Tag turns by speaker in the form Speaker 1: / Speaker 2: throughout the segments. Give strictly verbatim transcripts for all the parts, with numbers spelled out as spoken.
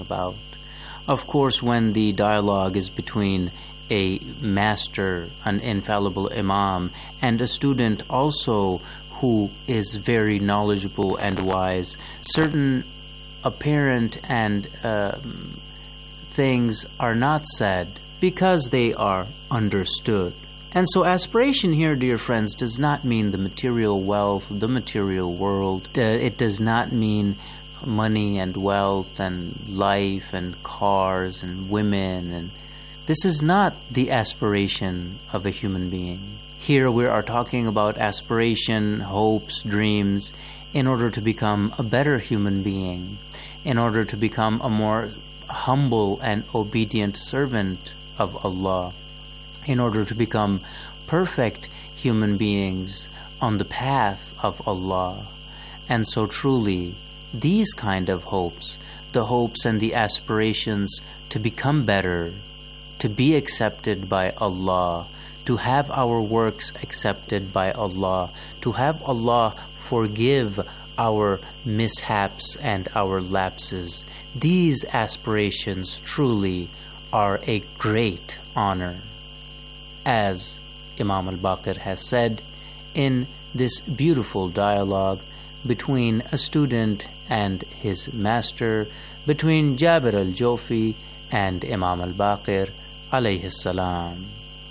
Speaker 1: about. Of course, when the dialogue is between a master, an infallible imam, and a student also who is very knowledgeable and wise, certain apparent and uh, things are not said because they are understood. And so aspiration here, dear friends, does not mean the material wealth, the material world. Uh, it does not mean money and wealth and life and cars and women. And this is not the aspiration of a human being. Here we are talking about aspiration, hopes, dreams, in order to become a better human being, in order to become a more humble and obedient servant of Allah, in order to become perfect human beings on the path of Allah. And so truly, these kind of hopes, the hopes and the aspirations to become better, to be accepted by Allah, to have our works accepted by Allah, to have Allah forgive our mishaps and our lapses, these aspirations truly are a great honor. As Imam al-Baqir has said in this beautiful dialogue between a student and his master, between Jabir al-Jofi and Imam al-Baqir alayhi salam.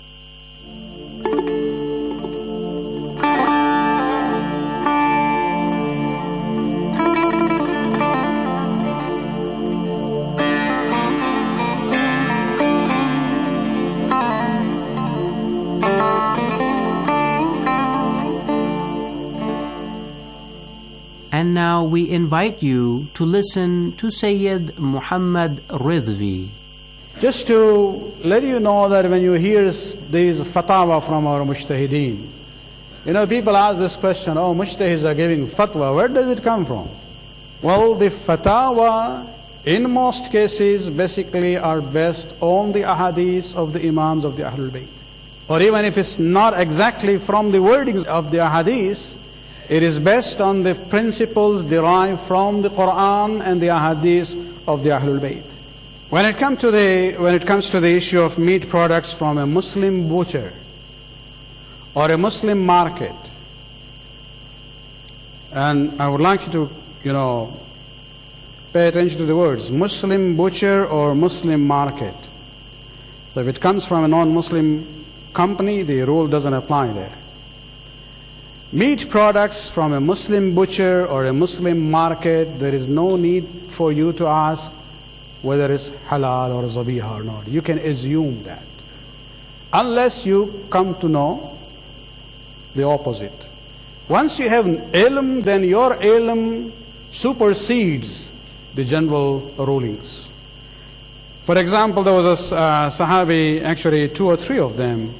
Speaker 2: And now we invite you to listen to Sayyid Muhammad Ridvi.
Speaker 3: Just to let you know that when you hear these fatwa from our mujtahideen, you know, people ask this question, oh, mujtahids are giving fatwa, where does it come from? Well, the fatwa in most cases basically are based on the ahadith of the imams of the Ahlul Bayt. Or even if it's not exactly from the wordings of the ahadith, it is based on the principles derived from the Quran and the ahadith of the Ahlul Bayt. When it comes to the when it comes to the issue of meat products from a Muslim butcher or a Muslim market, and I would like you to, you know, pay attention to the words Muslim butcher or Muslim market. So if it comes from a non-Muslim company, the rule doesn't apply there. Meat products from a Muslim butcher or a Muslim market, there is no need for you to ask whether it's halal or zabiha or not. You can assume that. Unless you come to know the opposite. Once you have ilm, then your ilm supersedes the general rulings. For example, there was a uh, Sahabi, actually two or three of them,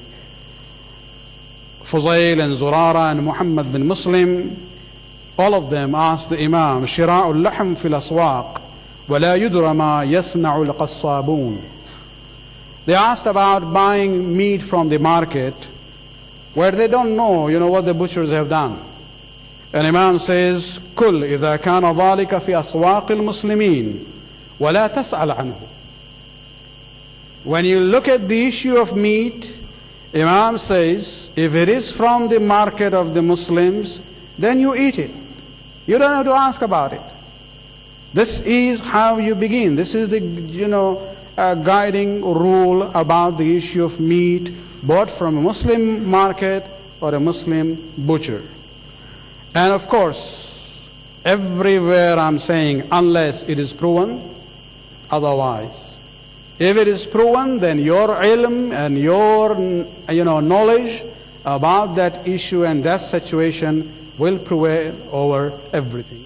Speaker 3: Fuzail and Zurara and Muhammad bin Muslim, all of them asked the Imam, شراء اللحم في الأسواق ولا يدرى ما يصنع القصابون. They asked about buying meat from the market where they don't know, you know, what the butchers have done. And Imam says, كل إذا كان ذلك في أسواق المسلمين ولا تسأل عنه. When you look at the issue of meat, Imam says, if it is from the market of the Muslims, then you eat it. You don't have to ask about it. This is how you begin. This is the, you know, uh, guiding rule about the issue of meat bought from a Muslim market or a Muslim butcher. And of course, everywhere I'm saying, unless it is proven, otherwise. If it is proven, then your ilm and your, you know, knowledge about that issue and that situation will prevail over everything.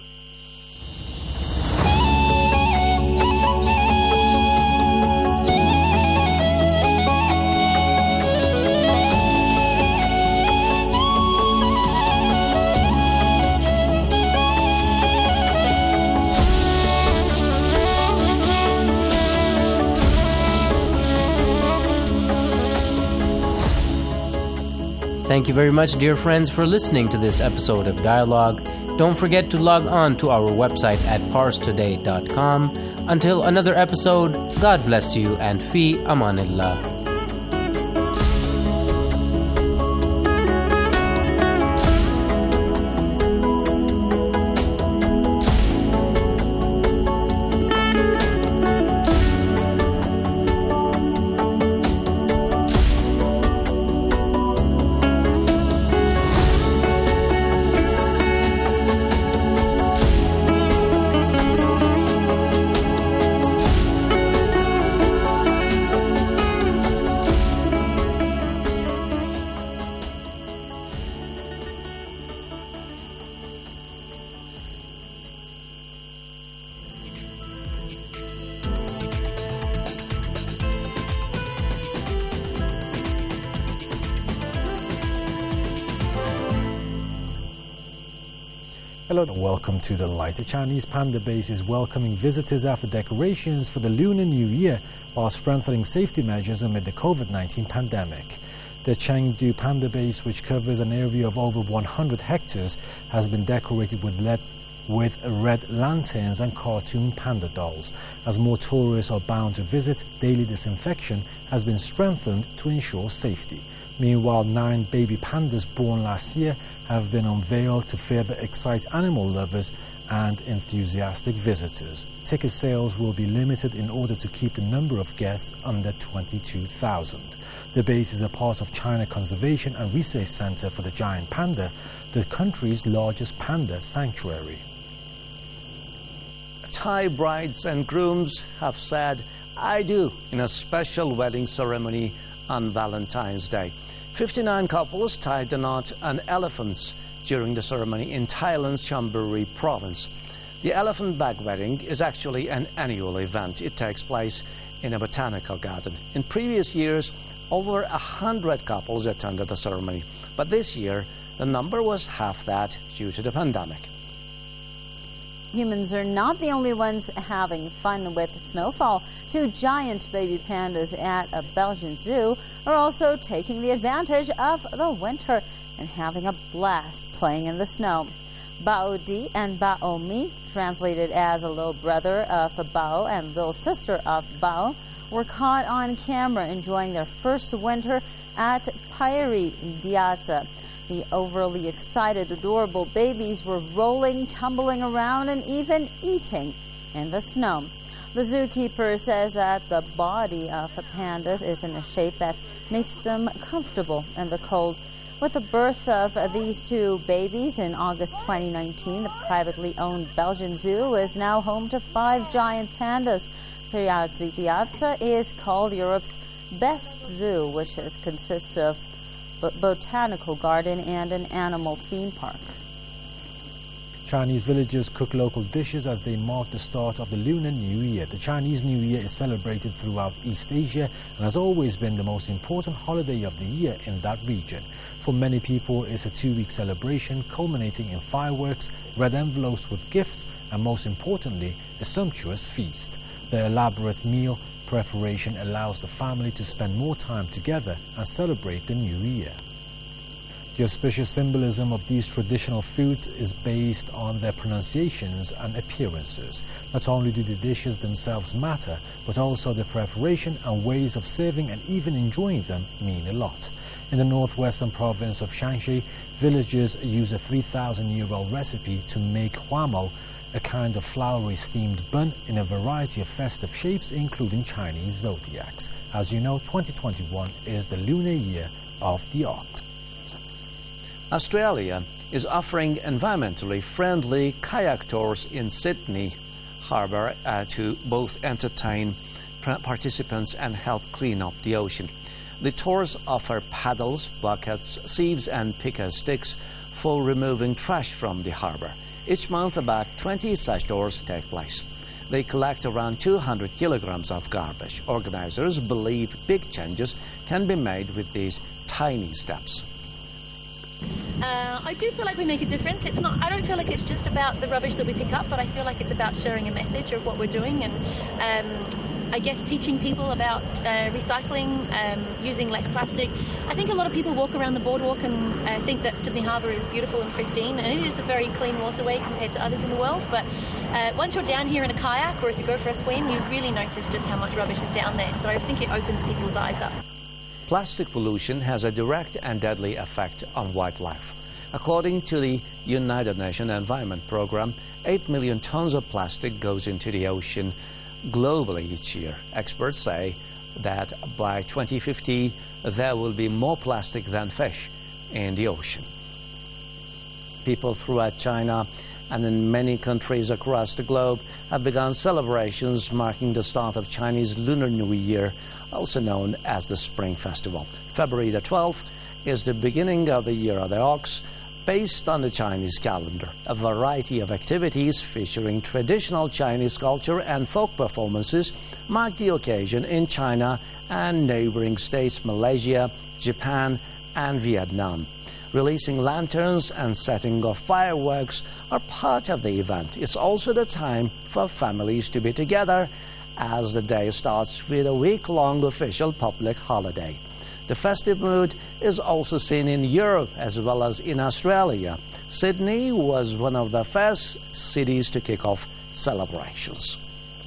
Speaker 2: Thank you very much, dear friends, for listening to this episode of Dialogue. Don't forget to log on to our website at parstoday dot com, Until another episode, God bless you and fi amanillah.
Speaker 4: Hello and welcome to The Light. The Chinese panda base is welcoming visitors after decorations for the Lunar New Year while strengthening safety measures amid the COVID nineteen pandemic. The Chengdu panda base, which covers an area of over one hundred hectares, has been decorated with lead with red lanterns and cartoon panda dolls. As more tourists are bound to visit, daily disinfection has been strengthened to ensure safety. Meanwhile, nine baby pandas born last year have been unveiled to further excite animal lovers and enthusiastic visitors. Ticket sales will be limited in order to keep the number of guests under twenty-two thousand. The base is a part of China Conservation and Research Center for the Giant Panda, the country's largest panda sanctuary.
Speaker 5: Thai brides and grooms have said, "I do," in a special wedding ceremony on Valentine's Day. fifty-nine couples tied the knot on elephants during the ceremony in Thailand's Chonburi province. The elephant bag wedding is actually an annual event. It takes place in a botanical garden. In previous years, over a hundred couples attended the ceremony, but this year the number was half that due to the pandemic.
Speaker 6: Humans are not the only ones having fun with snowfall. Two giant baby pandas at a Belgian zoo are also taking the advantage of the winter and having a blast playing in the snow. Bao Di and Bao Mi, translated as a little brother of Bao and little sister of Bao, were caught on camera enjoying their first winter at Pairi Diaza. The overly excited, adorable babies were rolling, tumbling around, and even eating in the snow. The zookeeper says that the body of the pandas is in a shape that makes them comfortable in the cold. With the birth of these two babies in August twenty nineteen, the privately owned Belgian zoo is now home to five giant pandas. Pairi Diaza is called Europe's best zoo, which is, consists of botanical garden and an animal theme park.
Speaker 4: Chinese villagers cook local dishes as they mark the start of the Lunar New Year. The Chinese New Year is celebrated throughout East Asia and has always been the most important holiday of the year in that region. For many people, it's a two-week celebration culminating in fireworks, red envelopes with gifts, and most importantly, a sumptuous feast. The elaborate meal preparation allows the family to spend more time together and celebrate the new year. The auspicious symbolism of these traditional foods is based on their pronunciations and appearances. Not only do the dishes themselves matter, but also the preparation and ways of serving and even enjoying them mean a lot. In the northwestern province of Shanxi, villagers use a three thousand year old recipe to make huamo, a kind of floury steamed bun in a variety of festive shapes, including Chinese zodiacs. As you know, twenty twenty-one is the lunar year of the ox.
Speaker 5: Australia is offering environmentally friendly kayak tours in Sydney Harbour uh, to both entertain participants and help clean up the ocean. The tours offer paddles, buckets, sieves and picker sticks for removing trash from the harbour. Each month, about twenty such tours take place. They collect around two hundred kilograms of garbage. Organizers believe big changes can be made with these tiny steps.
Speaker 7: Uh, I do feel like we make a difference. It's not. I don't feel like it's just about the rubbish that we pick up, but I feel like it's about sharing a message of what we're doing and um, I guess teaching people about uh, recycling, um, using less plastic. I think a lot of people walk around the boardwalk and uh, think that Sydney Harbour is beautiful and pristine, and it is a very clean waterway compared to others in the world. But uh, once you're down here in a kayak, or if you go for a swim, you really notice just how much rubbish is down there. So I think it opens people's eyes up.
Speaker 5: Plastic pollution has a direct and deadly effect on wildlife. According to the United Nations Environment Programme, eight million tons of plastic goes into the ocean globally each year. Experts say that by twenty fifty, there will be more plastic than fish in the ocean. People throughout China and in many countries across the globe have begun celebrations marking the start of Chinese Lunar New Year, also known as the Spring Festival. February the twelfth is the beginning of the Year of the Ox, based on the Chinese calendar. A variety of activities featuring traditional Chinese culture and folk performances mark the occasion in China and neighboring states Malaysia, Japan, and Vietnam. Releasing lanterns and setting off fireworks are part of the event. It's also the time for families to be together, as the day starts with a week-long official public holiday. The festive mood is also seen in Europe as well as in Australia. Sydney was one of the first cities to kick off celebrations.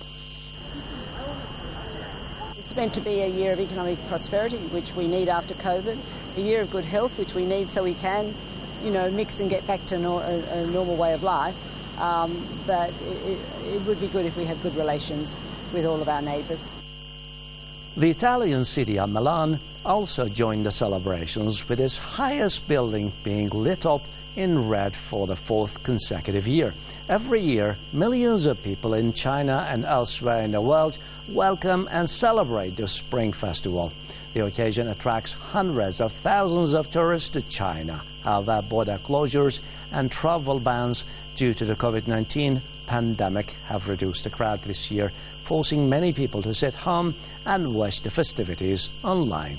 Speaker 8: It's meant to be a year of economic prosperity, which we need after COVID, a year of good health, which we need so we can, you know, mix and get back to no, a, a normal way of life. Um, but it, it would be good if we have good relations with all of our neighbours.
Speaker 5: The Italian city of Milan also joined the celebrations, with its highest building being lit up in red for the fourth consecutive year. Every year, millions of people in China and elsewhere in the world welcome and celebrate the Spring Festival. The occasion attracts hundreds of thousands of tourists to China. However, border closures and travel bans due to the COVID nineteen pandemic have reduced the crowd this year, forcing many people to sit home and watch the festivities online.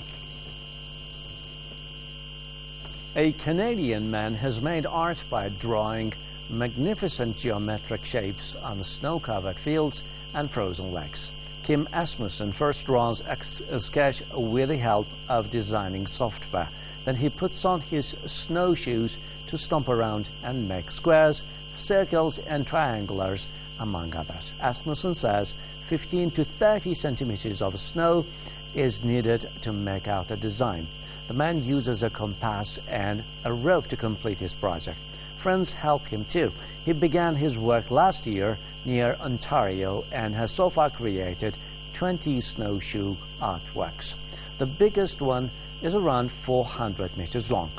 Speaker 5: A Canadian man has made art by drawing magnificent geometric shapes on snow-covered fields and frozen lakes. Kim Asmussen first draws a sketch with the help of designing software. Then he puts on his snowshoes to stomp around and make squares, circles and triangulars, among others. Asmussen says fifteen to thirty centimeters of snow is needed to make out a design. The man uses a compass and a rope to complete his project. Friends help him too. He began his work last year near Ontario and has so far created twenty snowshoe artworks. The biggest one is around four hundred meters long.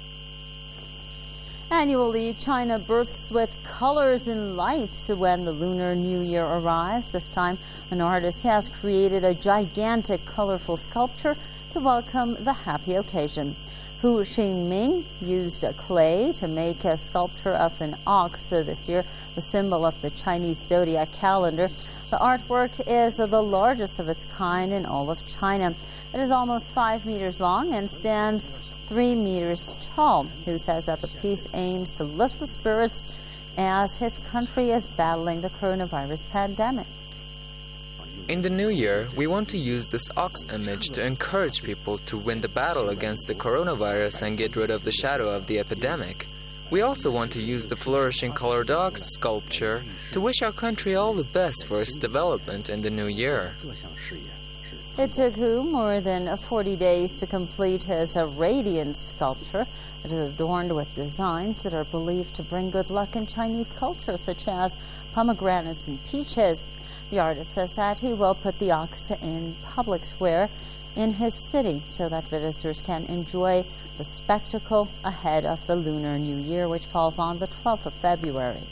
Speaker 6: Annually, China bursts with colors and lights when the Lunar New Year arrives. This time, an artist has created a gigantic, colorful sculpture to welcome the happy occasion. Hu Xingming used clay to make a sculpture of an ox this year, the symbol of the Chinese zodiac calendar. The artwork is the largest of its kind in all of China. It is almost five meters long and stands three meters tall. Hu says that the piece aims to lift the spirits as his country is battling the coronavirus pandemic.
Speaker 9: In the new year, we want to use this ox image to encourage people to win the battle against the coronavirus and get rid of the shadow of the epidemic. We also want to use the flourishing colored ox sculpture to wish our country all the best for its development in the new year.
Speaker 6: It took Hu more than forty days to complete his radiant sculpture. It is adorned with designs that are believed to bring good luck in Chinese culture, such as pomegranates and peaches. The artist says that he will put the ox in public square in his city so that visitors can enjoy the spectacle ahead of the Lunar New Year, which falls on the twelfth of February.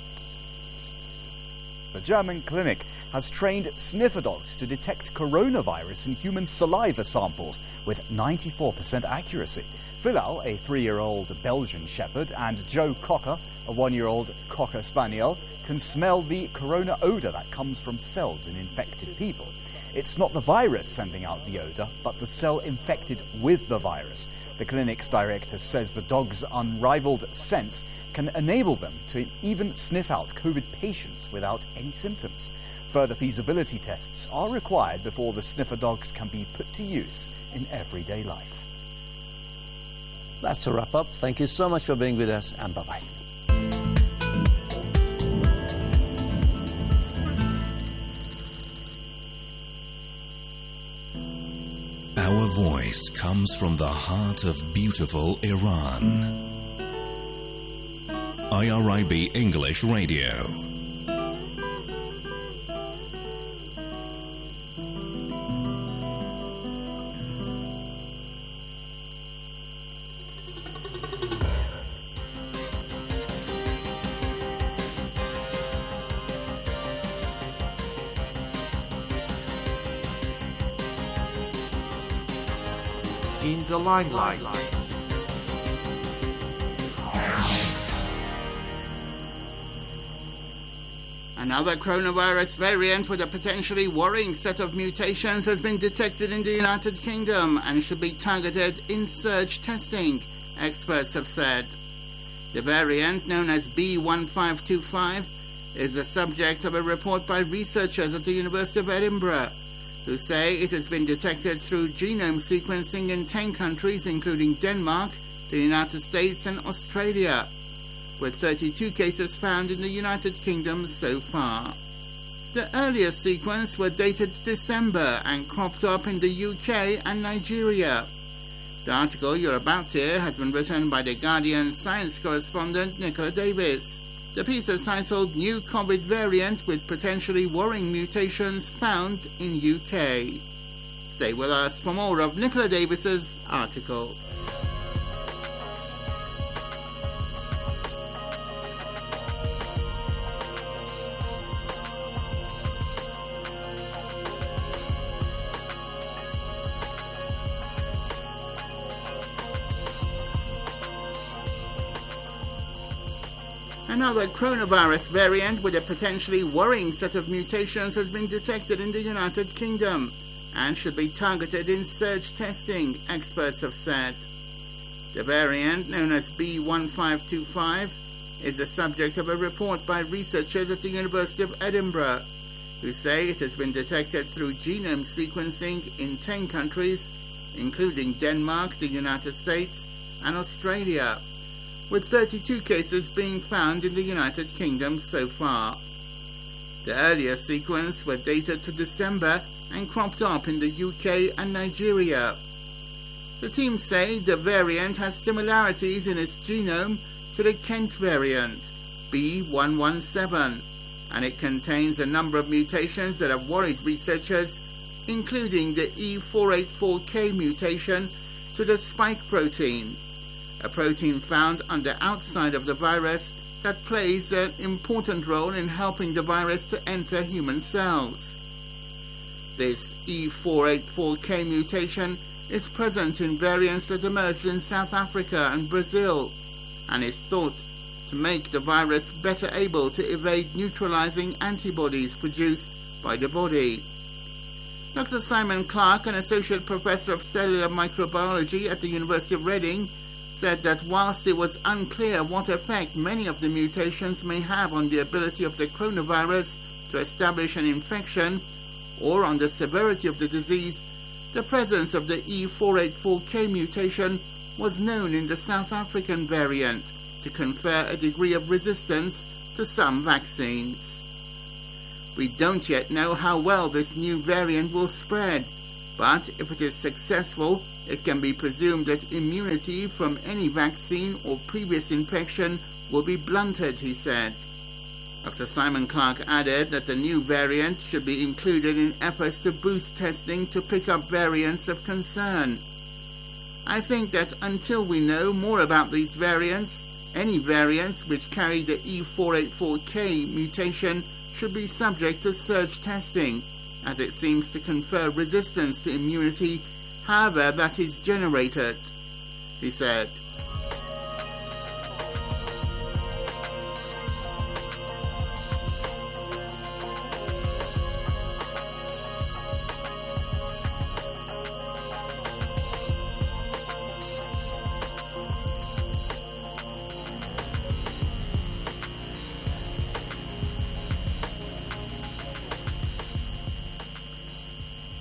Speaker 10: The German clinic has trained sniffer dogs to detect coronavirus in human saliva samples with ninety-four percent accuracy. Philal, a three-year-old Belgian shepherd, and Joe Cocker, a one-year-old Cocker Spaniel, can smell the corona odor that comes from cells in infected people. It's not the virus sending out the odor, but the cell infected with the virus. The clinic's director says the dog's unrivaled sense can enable them to even sniff out COVID patients without any symptoms. Further feasibility tests are required before the sniffer dogs can be put to use in everyday life.
Speaker 5: That's a wrap up. Thank you so much for being with us, and bye-bye.
Speaker 11: Our voice comes from the heart of beautiful Iran. I R I B English Radio.
Speaker 12: In the limelight.
Speaker 13: Another coronavirus variant with a potentially worrying set of mutations has been detected in the United Kingdom and should be targeted in surge testing, experts have said. The variant, known as B one five two five, is the subject of a report by researchers at the University of Edinburgh, who say it has been detected through genome sequencing in ten countries, including Denmark, the United States and Australia, with thirty-two cases found in the United Kingdom so far. The earliest sequence were dated December and cropped up in the U K and Nigeria. The article you're about to hear has been written by The Guardian science correspondent Nicola Davis. The piece is titled New COVID Variant with Potentially Worrying Mutations Found in U K. Stay with us for more of Nicola Davis's article. Another coronavirus variant with a potentially worrying set of mutations has been detected in the United Kingdom and should be targeted in surge testing, experts have said. The variant, known as B one five two five, is the subject of a report by researchers at the University of Edinburgh, who say it has been detected through genome sequencing in ten countries, including Denmark, the United States, and Australia, with thirty-two cases being found in the United Kingdom so far. The earlier sequence were dated to December and cropped up in the U K and Nigeria. The team say the variant has similarities in its genome to the Kent variant, B one one seven, and it contains a number of mutations that have worried researchers, including the E four eighty-four K mutation to the spike protein, a protein found on the outside of the virus that plays an important role in helping the virus to enter human cells. This E four eighty-four K mutation is present in variants that emerged in South Africa and Brazil, and is thought to make the virus better able to evade neutralizing antibodies produced by the body. Doctor Simon Clark, an associate professor of cellular microbiology at the University of Reading, said that whilst it was unclear what effect many of the mutations may have on the ability of the coronavirus to establish an infection or on the severity of the disease, the presence of the E four eighty-four K mutation was known in the South African variant to confer a degree of resistance to some vaccines. We don't yet know how well this new variant will spread, but if it is successful, it can be presumed that immunity from any vaccine or previous infection will be blunted, he said. Doctor Simon Clark added that the new variant should be included in efforts to boost testing to pick up variants of concern. I think that until we know more about these variants, any variants which carry the E four eighty-four K mutation should be subject to surge testing, as it seems to confer resistance to immunity however that is generated, he said.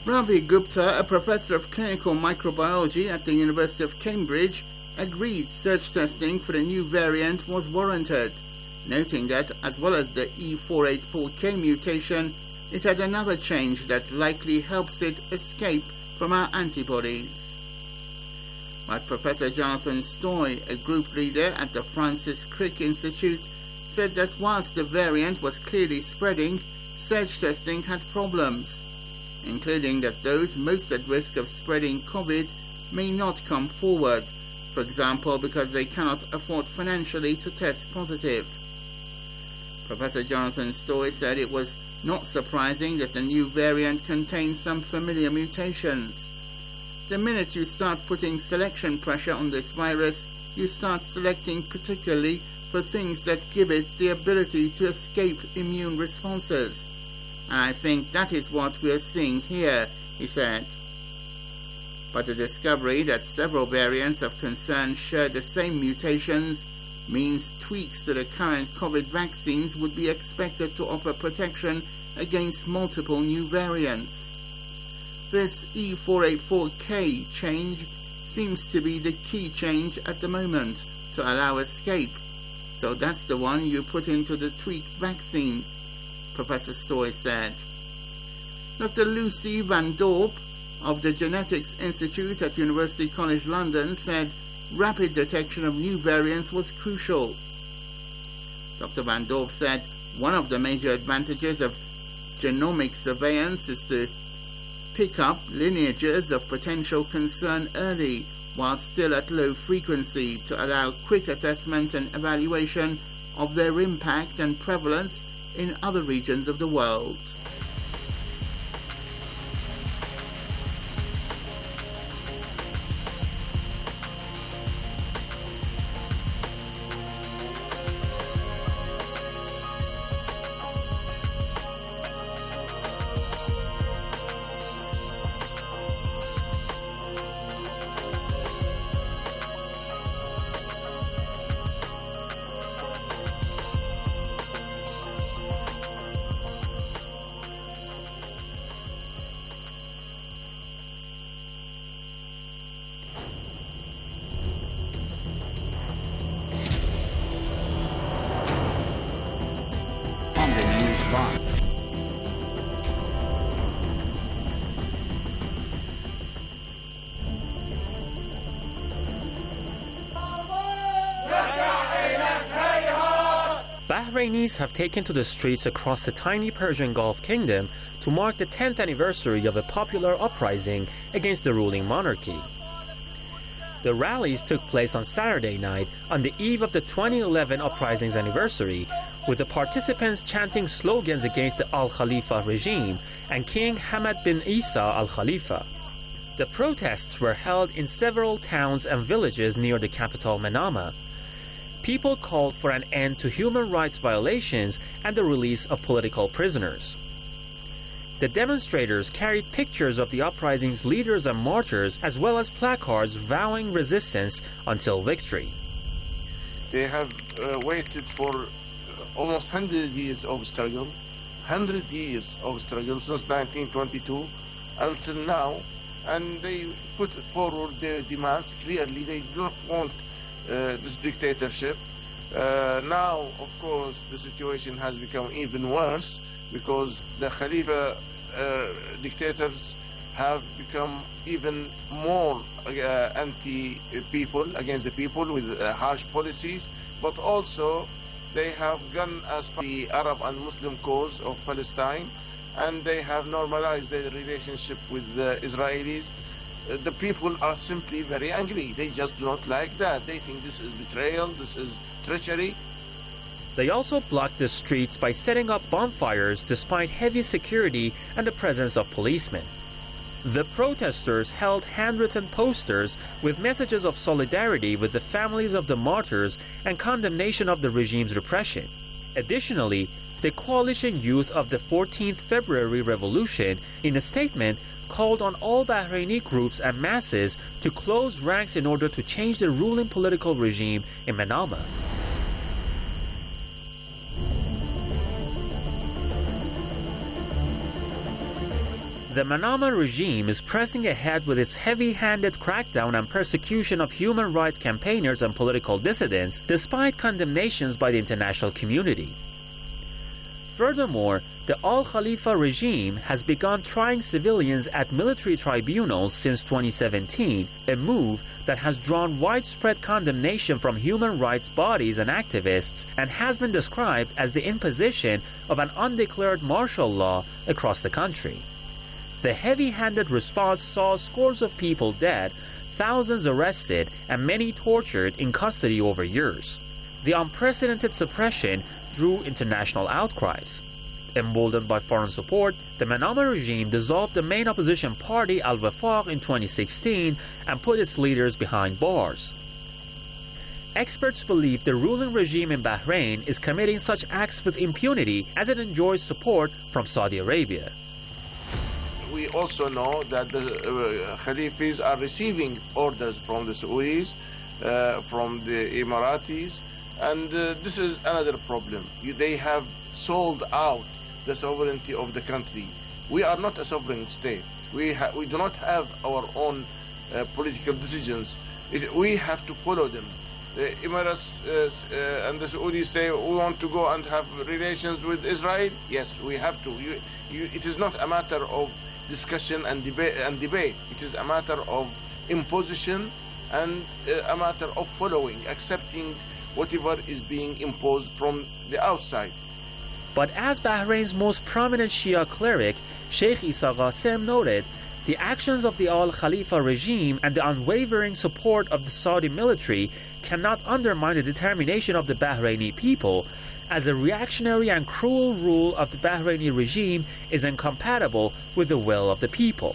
Speaker 13: Ravi Gupta, a professor of clinical microbiology at the University of Cambridge, agreed surge testing for the new variant was warranted, noting that, as well as the E four eighty-four K mutation, it had another change that likely helps it escape from our antibodies. But Professor Jonathan Stoy, a group leader at the Francis Crick Institute, said that whilst the variant was clearly spreading, surge testing had problems, including that those most at risk of spreading COVID may not come forward, for example because they cannot afford financially to test positive. Professor Jonathan Stoy said it was not surprising that the new variant contains some familiar mutations. The minute you start putting selection pressure on this virus, you start selecting particularly for things that give it the ability to escape immune responses. And I think that is what we are seeing here, he said. But the discovery that several variants of concern share the same mutations means tweaks to the current COVID vaccines would be expected to offer protection against multiple new variants. This E four eighty-four K change seems to be the key change at the moment to allow escape. So that's the one you put into the tweaked vaccine, Professor Stoy said. Doctor Lucy Van Dorp of the Genetics Institute at University College London said rapid detection of new variants was crucial. Doctor Van Dorp said one of the major advantages of genomic surveillance is to pick up lineages of potential concern early while still at low frequency to allow quick assessment and evaluation of their impact and prevalence in other regions of the world.
Speaker 14: Bahrainis have taken to the streets across the tiny Persian Gulf kingdom to mark the tenth anniversary of a popular uprising against the ruling monarchy. The rallies took place on Saturday night on the eve of the twenty eleven uprising's anniversary, with the participants chanting slogans against the Al-Khalifa regime and King Hamad bin Isa Al-Khalifa. The protests were held in several towns and villages near the capital Manama. People called for an end to human rights violations and the release of political prisoners. The demonstrators carried pictures of the uprising's leaders and martyrs, as well as placards vowing resistance until victory.
Speaker 15: They have uh, waited for almost one hundred years of struggle, one hundred years of struggle since nineteen twenty-two until now, and they put forward their demands clearly. They do not want Uh, this dictatorship. Uh, now, of course, the situation has become even worse because the Khalifa uh, dictators have become even more uh, anti-people, against the people with uh, harsh policies, but also they have gone as far as the Arab and Muslim cause of Palestine, and they have normalized their relationship with the Israelis. The people are simply very angry. They just do not like that. They think this is betrayal, this is treachery.
Speaker 14: They also blocked the streets by setting up bonfires despite heavy security and the presence of policemen. The protesters held handwritten posters with messages of solidarity with the families of the martyrs and condemnation of the regime's repression. Additionally, the Coalition Youth of the fourteenth February Revolution, in a statement, called on all Bahraini groups and masses to close ranks in order to change the ruling political regime in Manama. The Manama regime is pressing ahead with its heavy-handed crackdown and persecution of human rights campaigners and political dissidents, despite condemnations by the international community. Furthermore, the Al Khalifa regime has begun trying civilians at military tribunals since twenty seventeen, a move that has drawn widespread condemnation from human rights bodies and activists and has been described as the imposition of an undeclared martial law across the country. The heavy-handed response saw scores of people dead, thousands arrested, and many tortured in custody over years. The unprecedented suppression drew international outcries. Emboldened by foreign support, the Manama regime dissolved the main opposition party Al-Wafaq in twenty sixteen and put its leaders behind bars. Experts believe the ruling regime in Bahrain is committing such acts with impunity as it enjoys support from Saudi Arabia.
Speaker 15: We also know that the uh, Khalifis are receiving orders from the Saudis, uh, from the Emiratis, and uh, this is another problem. You, they have sold out the sovereignty of the country. We are not a sovereign state. We, ha we do not have our own uh, political decisions. It, we have to follow them. The Emirates uh, uh, and the Saudis say, we want to go and have relations with Israel. Yes, we have to. You, you, it is not a matter of discussion and debate, and debate. It is a matter of imposition and uh, a matter of following, accepting whatever is being imposed from the outside.
Speaker 14: But as Bahrain's most prominent Shia cleric, Sheikh Isa Qasem, noted, the actions of the Al Khalifa regime and the unwavering support of the Saudi military cannot undermine the determination of the Bahraini people, as the reactionary and cruel rule of the Bahraini regime is incompatible with the will of the people.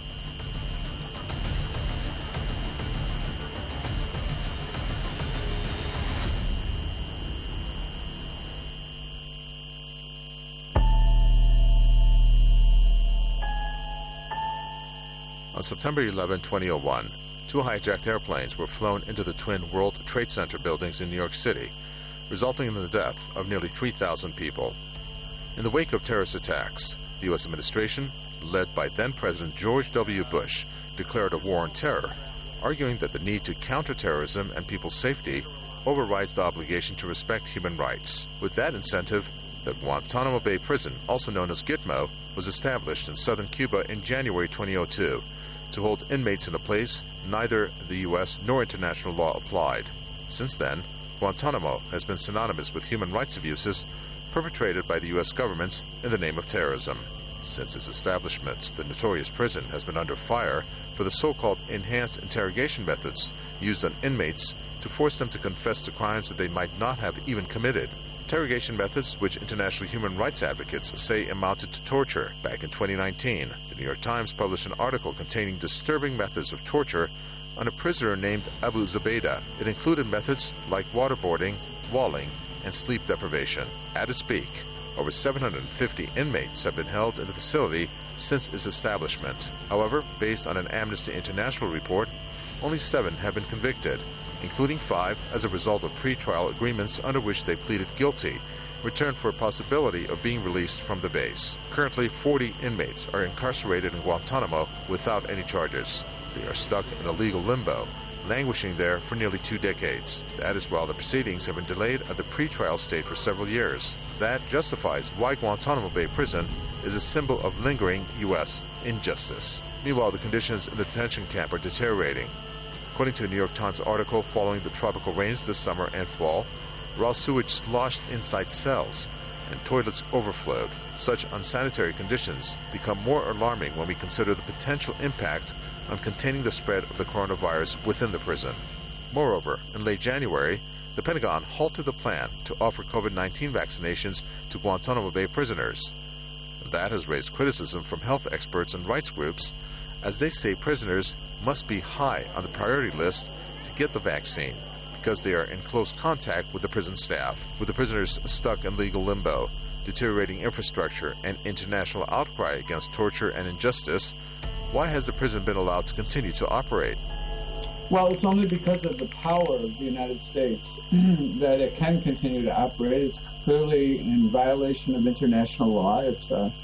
Speaker 16: On September eleventh, twenty oh one, two hijacked airplanes were flown into the twin World Trade Center buildings in New York City, resulting in the death of nearly three thousand people. In the wake of terrorist attacks, the U S administration, led by then-President George W. Bush, declared a war on terror, arguing that the need to counter terrorism and people's safety overrides the obligation to respect human rights. With that incentive, the Guantanamo Bay Prison, also known as Gitmo, was established in southern Cuba in January twenty oh two to hold inmates in a place neither the U S nor international law applied. Since then, Guantanamo has been synonymous with human rights abuses perpetrated by the U S government in the name of terrorism. Since its establishment, the notorious prison has been under fire for the so-called enhanced interrogation methods used on inmates to force them to confess to crimes that they might not have even committed. Interrogation methods which international human rights advocates say amounted to torture. Back in twenty nineteen, the New York Times published an article containing disturbing methods of torture on a prisoner named Abu Zubaydah. It included methods like waterboarding, walling, and sleep deprivation. At its peak, over seven hundred fifty inmates have been held in the facility since its establishment. However, based on an Amnesty International report, only seven have been convicted, including five as a result of pretrial agreements under which they pleaded guilty, in return for a possibility of being released from the base. Currently, forty inmates are incarcerated in Guantanamo without any charges. They are stuck in a legal limbo, languishing there for nearly two decades. That is while the proceedings have been delayed at the pretrial state for several years. That justifies why Guantanamo Bay Prison is a symbol of lingering U S injustice. Meanwhile, the conditions in the detention camp are deteriorating. According to a New York Times article following the tropical rains this summer and fall, raw sewage sloshed inside cells and toilets overflowed. Such unsanitary conditions become more alarming when we consider the potential impact on containing the spread of the coronavirus within the prison. Moreover, in late January, the Pentagon halted the plan to offer COVID nineteen vaccinations to Guantanamo Bay prisoners. That has raised criticism from health experts and rights groups, as they say prisoners must be high on the priority list to get the vaccine because they are in close contact with the prison staff. With the prisoners stuck in legal limbo, deteriorating infrastructure, and international outcry against torture and injustice, why has the prison been allowed to continue to operate?
Speaker 17: Well, it's only because of the power of the United States that it can continue to operate. It's clearly in violation of international law. It's uh,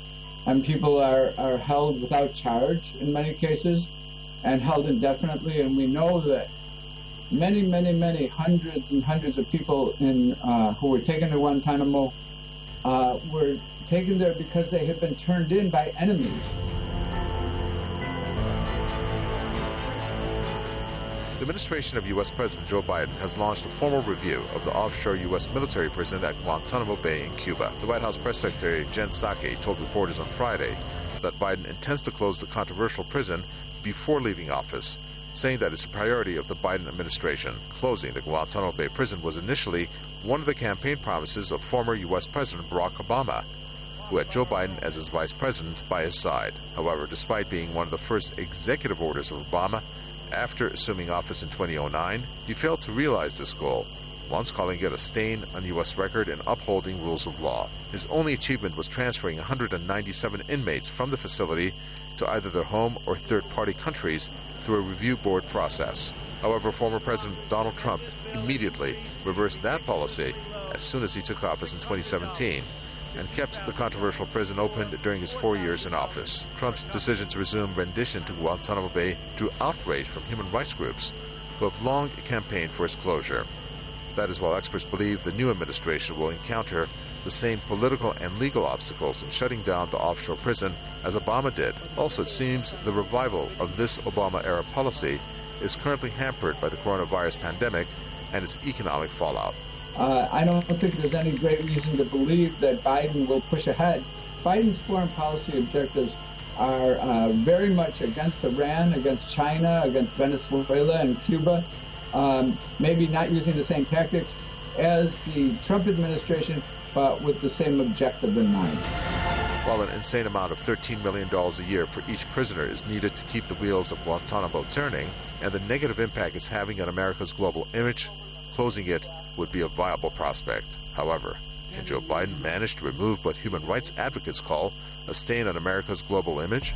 Speaker 17: and people are, are held without charge in many cases and held indefinitely. And we know that many, many, many hundreds and hundreds of people in uh, who were taken to Guantanamo uh, were taken there because they had been turned in by enemies.
Speaker 16: The administration of U S President Joe Biden has launched a formal review of the offshore U S military prison at Guantanamo Bay in Cuba. The White House press secretary Jen Psaki told reporters on Friday that Biden intends to close the controversial prison before leaving office, saying that it's a priority of the Biden administration. Closing the Guantanamo Bay prison was initially one of the campaign promises of former U S President Barack Obama, who had Joe Biden as his vice president by his side. However, despite being one of the first executive orders of Obama, after assuming office in two thousand nine, he failed to realize this goal, once calling it a stain on U S record in upholding rules of law. His only achievement was transferring one hundred ninety-seven inmates from the facility to either their home or third-party countries through a review board process. However, former President Donald Trump immediately reversed that policy as soon as he took office in twenty seventeen, and kept the controversial prison open during his four years in office. Trump's decision to resume rendition to Guantanamo Bay drew outrage from human rights groups who have long campaigned for its closure. That is while experts believe the new administration will encounter the same political and legal obstacles in shutting down the offshore prison as Obama did. Also, it seems the revival of this Obama-era policy is currently hampered by the coronavirus pandemic and its economic fallout.
Speaker 17: Uh, I don't think there's any great reason to believe that Biden will push ahead. Biden's foreign policy objectives are uh, very much against Iran, against China, against Venezuela and Cuba, um, maybe not using the same tactics as the Trump administration, but with the same objective in mind.
Speaker 16: While an insane amount of thirteen million dollars a year for each prisoner is needed to keep the wheels of Guantanamo turning, and the negative impact it's having on America's global image, closing it would be a viable prospect. However, can Joe Biden manage to remove what human rights advocates call a stain on America's global image?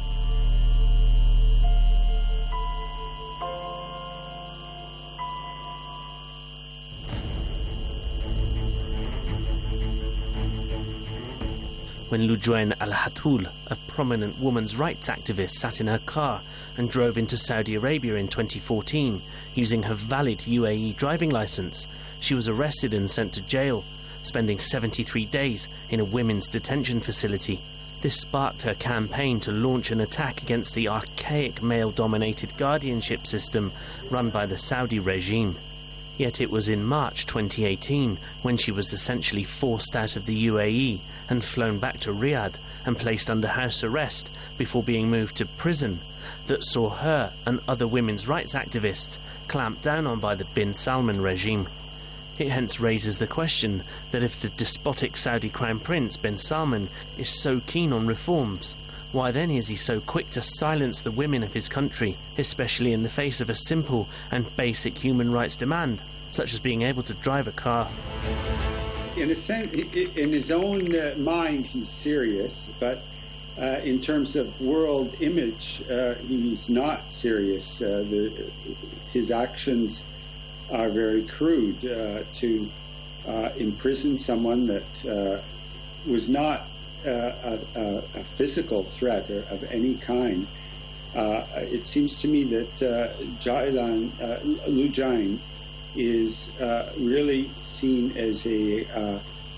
Speaker 18: When Loujain Al-Hathloul, a prominent women's rights activist, sat in her car and drove into Saudi Arabia in twenty fourteen using her valid U A E driving license, she was arrested and sent to jail, spending seventy-three days in a women's detention facility. This sparked her campaign to launch an attack against the archaic male-dominated guardianship system run by the Saudi regime. Yet it was in March twenty eighteen, when she was essentially forced out of the U A E and flown back to Riyadh and placed under house arrest before being moved to prison, that saw her and other women's rights activists clamped down on by the bin Salman regime. It hence raises the question that if the despotic Saudi Crown Prince bin Salman is so keen on reforms, why then is he so quick to silence the women of his country, especially in the face of a simple and basic human rights demand, such as being able to drive a car?
Speaker 19: In a sense, in his own uh, mind, he's serious, but uh, in terms of world image, uh, he's not serious. Uh, the, his actions are very crude. Uh, to uh, imprison someone that uh, was not uh, a, a, a physical threat or of any kind. Uh, it seems to me that uh, Jailan, uh, Loujain is uh, really seen as a uh,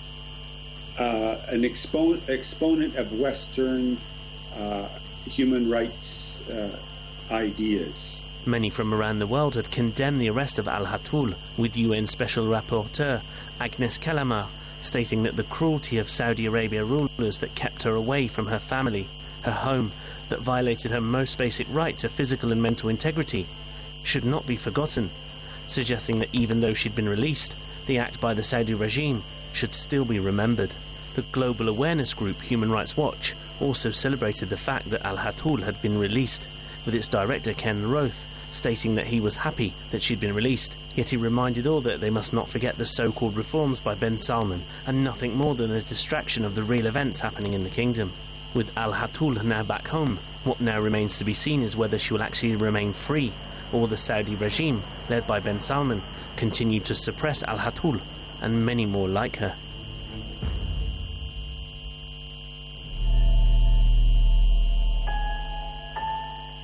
Speaker 19: uh, an expo- exponent of Western uh, human rights uh, ideas.
Speaker 18: Many from around the world have condemned the arrest of Al-Hathloul, with U N Special Rapporteur Agnes Kalamar stating that the cruelty of Saudi Arabia rulers that kept her away from her family, her home, that violated her most basic right to physical and mental integrity, should not be forgotten, suggesting that even though she'd been released, the act by the Saudi regime should still be remembered. The global awareness group Human Rights Watch also celebrated the fact that Al-Hathloul had been released, with its director Ken Roth stating that he was happy that she'd been released, yet he reminded all that they must not forget the so-called reforms by bin Salman and nothing more than a distraction of the real events happening in the kingdom. With Al-Hathloul now back home, what now remains to be seen is whether she will actually remain free, or the Saudi regime, led by bin Salman, continue to suppress Al-Hathloul and many more like her.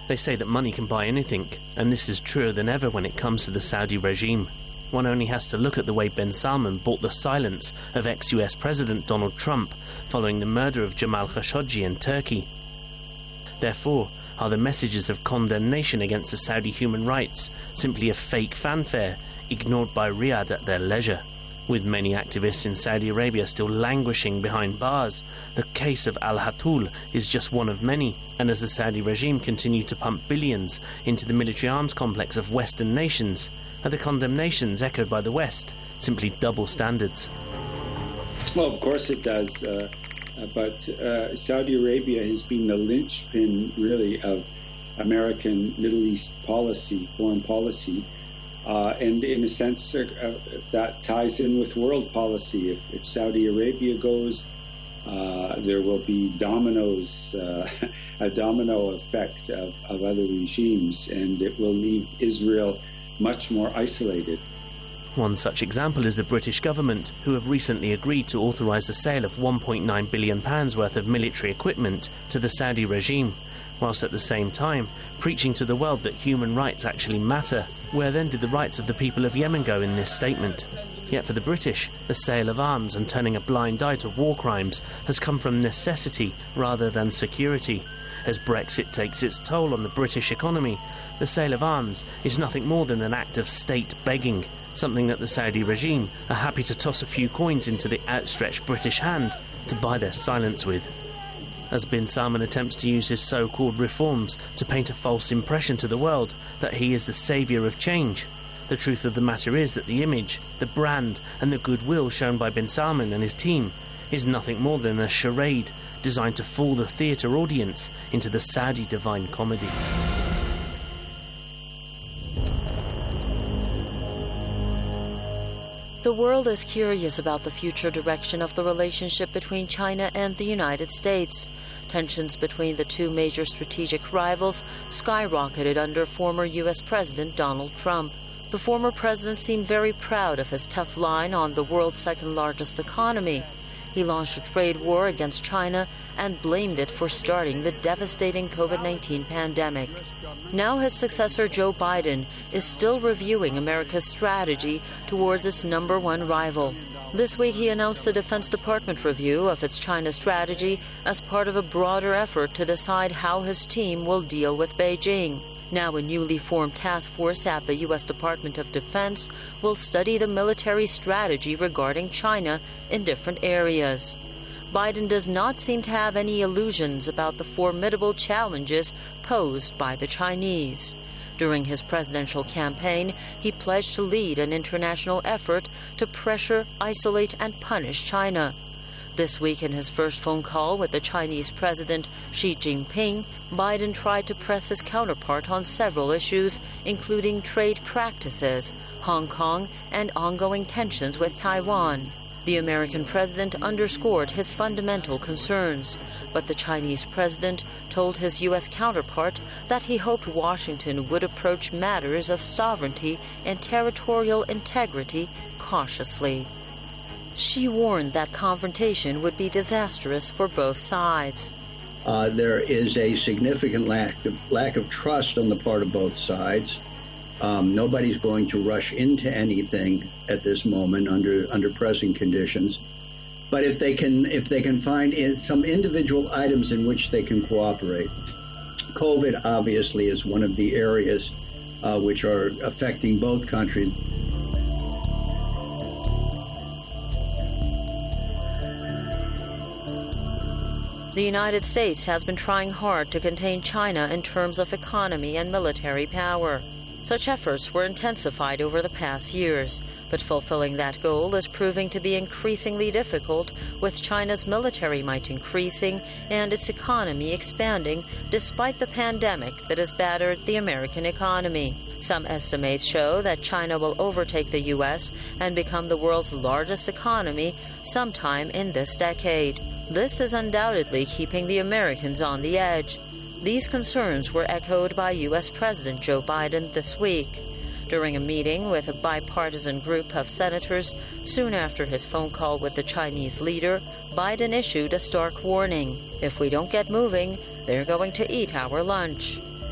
Speaker 18: They say that money can buy anything, and this is truer than ever when it comes to the Saudi regime. One only has to look at the way bin Salman bought the silence of ex-U S President Donald Trump following the murder of Jamal Khashoggi in Turkey. Therefore, are the messages of condemnation against the Saudi human rights simply a fake fanfare, ignored by Riyadh at their leisure? With many activists in Saudi Arabia still languishing behind bars, the case of Al-Hatul is just one of many, and as the Saudi regime continue to pump billions into the military arms complex of Western nations, are the condemnations echoed by the West simply double standards?
Speaker 19: Well, of course it does, uh, but uh, Saudi Arabia has been the linchpin, really, of American Middle East policy, foreign policy. Uh, and in a sense, uh, that ties in with world policy. If, if Saudi Arabia goes, uh, there will be dominoes, uh, a domino effect of, of other regimes, and it will leave Israel much more isolated.
Speaker 18: One such example is the British government, who have recently agreed to authorise the sale of one point nine billion pounds worth of military equipment to the Saudi regime, whilst at the same time preaching to the world that human rights actually matter. Where then did the rights of the people of Yemen go in this statement? Yet for the British, the sale of arms and turning a blind eye to war crimes has come from necessity rather than security. As Brexit takes its toll on the British economy, the sale of arms is nothing more than an act of state begging, something that the Saudi regime are happy to toss a few coins into the outstretched British hand to buy their silence with. As bin Salman attempts to use his so-called reforms to paint a false impression to the world that he is the saviour of change, the truth of the matter is that the image, the brand and the goodwill shown by bin Salman and his team is nothing more than a charade designed to fool the theatre audience into the Saudi Divine Comedy.
Speaker 20: The world is curious about the future direction of the relationship between China and the United States. Tensions between the two major strategic rivals skyrocketed under former U S President Donald Trump. The former president seemed very proud of his tough line on the world's second-largest economy. He launched a trade war against China and blamed it for starting the devastating COVID nineteen pandemic. Now his successor, Joe Biden, is still reviewing America's strategy towards its number one rival. This week he announced the Defense Department review of its China strategy as part of a broader effort to decide how his team will deal with Beijing. Now a newly formed task force at the U S Department of Defense will study the military strategy regarding China in different areas. Biden does not seem to have any illusions about the formidable challenges posed by the Chinese. During his presidential campaign, he pledged to lead an international effort to pressure, isolate, and punish China. This week, in his first phone call with the Chinese President Xi Jinping, Biden tried to press his counterpart on several issues, including trade practices, Hong Kong, and ongoing tensions with Taiwan. The American president underscored his fundamental concerns, but the Chinese president told his U S counterpart that he hoped Washington would approach matters of sovereignty and territorial integrity cautiously. Xi warned that confrontation would be disastrous for both sides.
Speaker 21: Uh, there is a significant lack of, lack of trust on the part of both sides. Um, nobody's going to rush into anything at this moment under under present conditions. But if they can if they can find in some individual items in which they can cooperate, COVID obviously is one of the areas uh, which are affecting both countries.
Speaker 20: The United States has been trying hard to contain China in terms of economy and military power. Such efforts were intensified over the past years, but fulfilling that goal is proving to be increasingly difficult, with China's military might increasing and its economy expanding despite the pandemic that has battered the American economy. Some estimates show that China will overtake the U S and become the world's largest economy sometime in this decade. This is undoubtedly keeping the Americans on the edge. These concerns were echoed by U S President Joe Biden this week. During a meeting with a bipartisan group of senators soon after his phone call with the Chinese leader, Biden issued a stark warning. If we don't get moving, they're going to eat our lunch.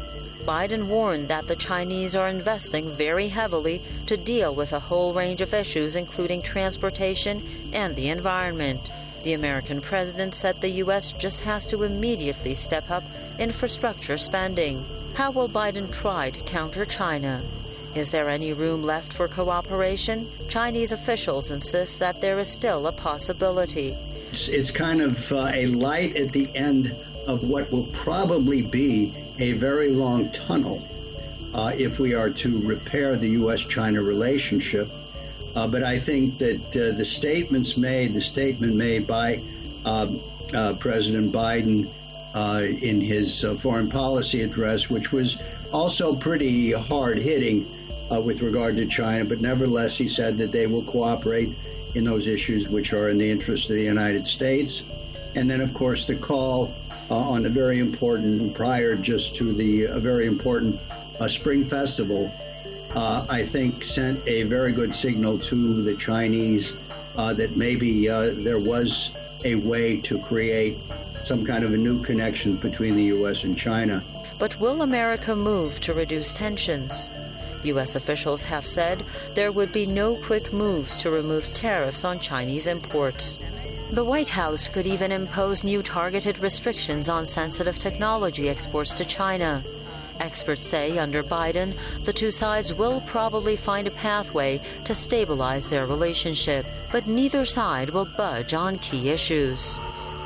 Speaker 20: Biden warned that the Chinese are investing very heavily to deal with a whole range of issues, including transportation and the environment. The American president said the U S just has to immediately step up infrastructure spending. How will Biden try to counter China? Is there any room left for cooperation? Chinese officials insist that there is still a possibility.
Speaker 21: It's, it's kind of uh, a light at the end of what will probably be a very long tunnel uh, if we are to repair the U S China relationship. Uh, but I think that uh, the statements made, the statement made by uh, uh, President Biden uh, in his uh, foreign policy address, which was also pretty hard-hitting uh, with regard to China, but nevertheless he said that they will cooperate in those issues which are in the interest of the United States. And then, of course, the call uh, on a very important, prior just to the a very important uh, Spring Festival, Uh, I think sent a very good signal to the Chinese uh, that maybe uh, there was a way to create some kind of a new connection between the U S and China.
Speaker 20: But will America move to reduce tensions? U S officials have said there would be no quick moves to remove tariffs on Chinese imports. The White House could even impose new targeted restrictions on sensitive technology exports to China. Experts say under Biden, the two sides will probably find a pathway to stabilize their relationship, but neither side will budge on key issues.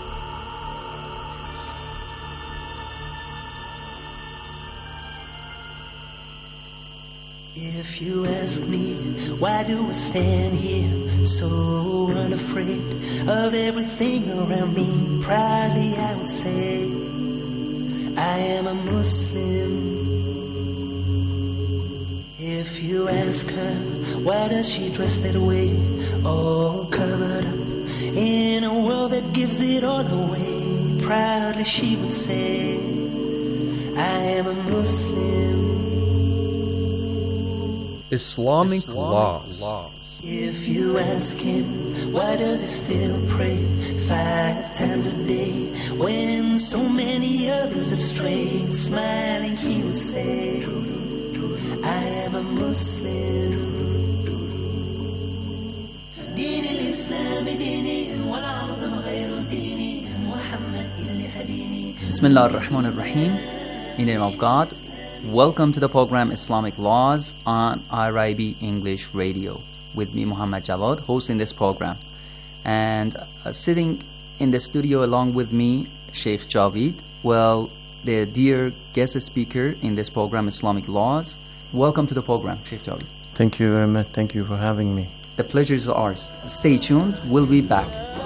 Speaker 1: If you ask me, why do I stand here so unafraid of everything around me? Proudly I would say I am a Muslim. If you ask her, why does she dress that way, all covered up in a world that gives it all away? Proudly she would say, I am a Muslim.
Speaker 22: Islamic, Islamic laws.
Speaker 1: laws. If you ask him, why does he still pray five times a day when so many others have strayed? Smiling he would say, I am a Muslim. دين الإسلام ديني والعظم غير ديني محمد اللي هديني.
Speaker 23: Bismillah ar-Rahman ar-Rahim. In the name of God. Welcome to the program Islamic Laws on I R I B English Radio with me, Muhammad Jawad, hosting this program. And uh, sitting in the studio along with me, Sheikh Javid, well, the dear guest speaker in this program, Islamic Laws. Welcome to the program, Sheikh Javid.
Speaker 22: Thank you very much. Thank you for having me.
Speaker 23: The pleasure is ours. Stay tuned. We'll be back.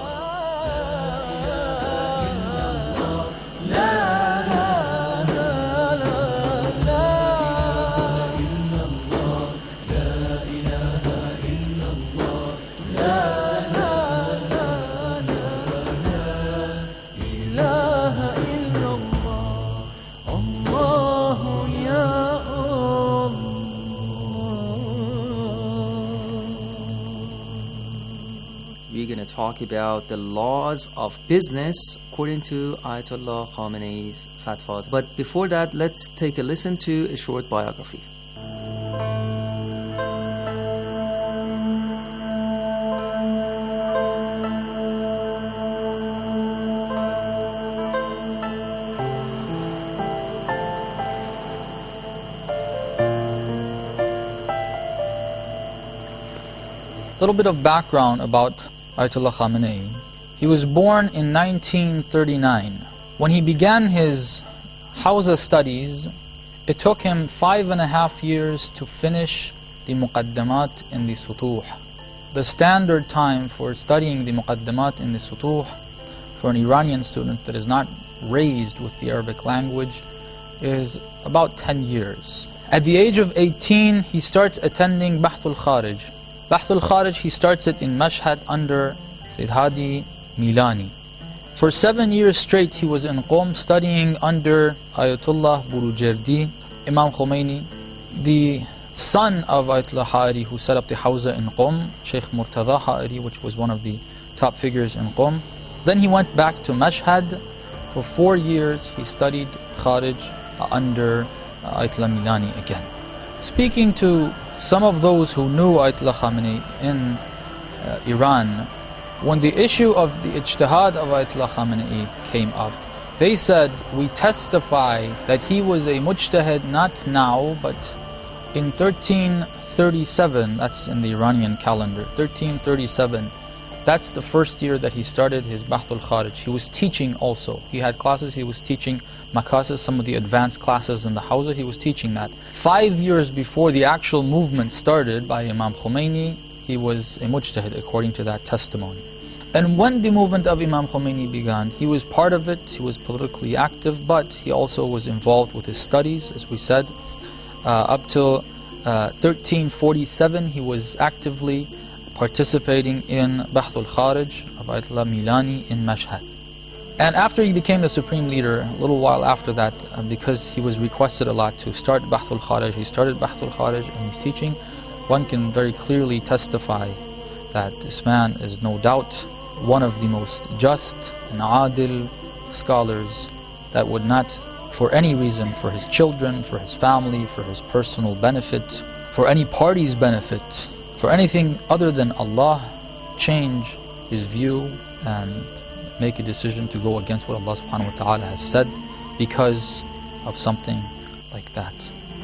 Speaker 23: Talk about the laws of business according to Ayatollah Khamenei's fatwas. But before that, let's take a listen to a short biography.
Speaker 24: A little bit of background about Ayatollah Khamenei. He was born in nineteen thirty-nine. When he began his Hawza studies, it took him five and a half years to finish the Muqaddamat in the Sutuh. The standard time for studying the Muqaddamat in the Sutuh for an Iranian student that is not raised with the Arabic language is about ten years. At the age of eighteen, he starts attending Bahthul Kharij. Bahthul Kharij, he starts it in Mashhad under Sayyid Hadi Milani. For seven years straight, he was in Qom studying under Ayatollah Burujerdi, Imam Khomeini, the son of Ayatollah Ha'ari, who set up the Hawza in Qom, Sheikh Murtada Ha'ari, which was one of the top figures in Qom. Then he went back to Mashhad. For four years, he studied Kharij under uh, Ayatollah Milani again. Speaking to some of those who knew Ayatollah Khamenei in uh, Iran, when the issue of the ijtihad of Ayatollah Khamenei came up, they said, we testify that he was a mujtahid not now, but in thirteen thirty-seven, that's in the Iranian calendar, thirteen thirty-seven, that's the first year that he started his Bahthul Kharij. He was teaching also. He had classes, he was teaching Makasis, some of the advanced classes in the Hawza, he was teaching that. Five years before the actual movement started by Imam Khomeini, he was a mujtahid according to that testimony. And when the movement of Imam Khomeini began, he was part of it, he was politically active, but he also was involved with his studies, as we said. Uh, up till uh, thirteen forty-seven, he was actively participating in Bahthul Kharij of Ayatollah Milani in Mashhad. And after he became the supreme leader, a little while after that, uh, because he was requested a lot to start Bahthul Kharij, he started Bahthul Kharij and his teaching. One can very clearly testify that this man is no doubt one of the most just and adil scholars that would not, for any reason, for his children, for his family, for his personal benefit, for any party's benefit, for anything other than Allah, change his view and make a decision to go against what Allah subhanahu wa ta'ala has said because of something like that.